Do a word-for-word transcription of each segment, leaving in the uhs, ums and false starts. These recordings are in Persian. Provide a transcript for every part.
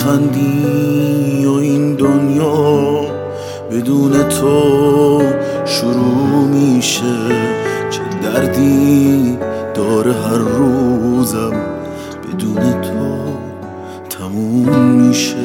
میخندی و این دنیا بدون تو شروع میشه. چه دردی داره هر روزم بدون تو تموم میشه.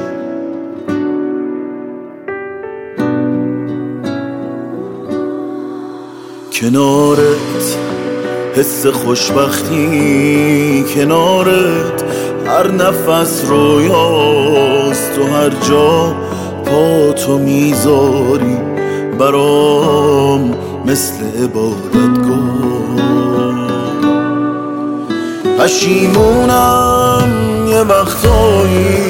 کنارت حس خوشبختی، کنارت هر نفس رویاست. تو هر جا پا تو میذاری برام مثل عبادتگاه. پشیمونم یه وقتایی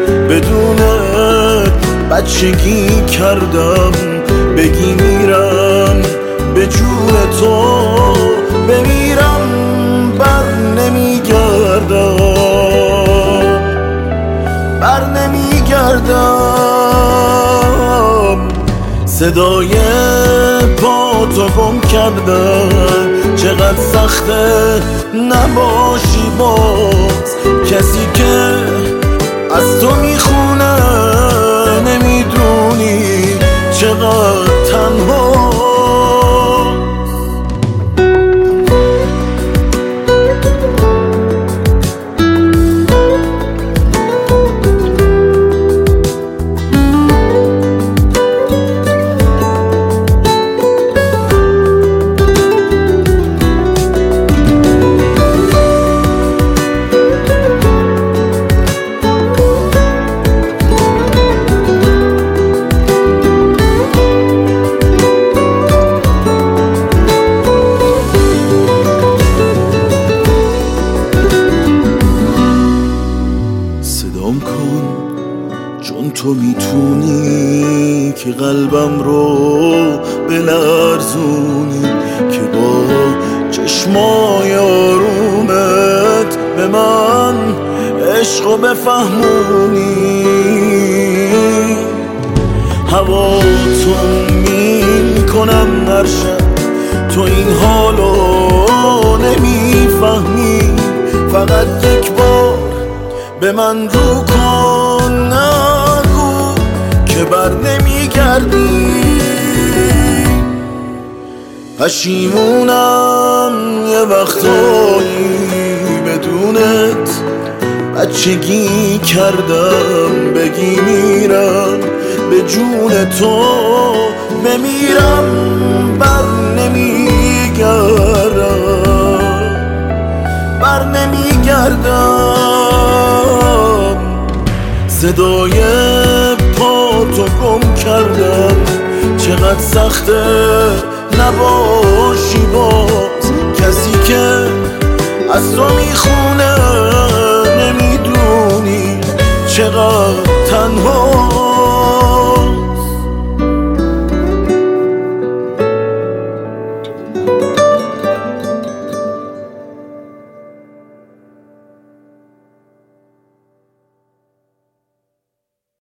بدونت بچگی کردم. بگی میرم به جون تو بمیرم بر نمیگردم، بر نمیگردم. صدای پا تو گم کردن چقدر سخته نباشی باز. کسی که از تو میخونه نمیدونی چقدر تنها. چون تو میتونی که قلبم رو بلرزونی، که با چشمای آرومت به من عشقو بفهمونی. هواتو میکنم هر شب تو این حالو نمیفهمی. فقط یک بار به من رو کن، نگو که بر نمیگردی. پشیمونم یه وقتایی بدونت بچگی کردم. بگی میرم به جون تو بمیرم بر نمیگردم، بر نمیگردم. صدای پا تو گم کردم چقدر سخته نباشی باز. کسی که از تو میخونه نمیدونی چقدر تنها.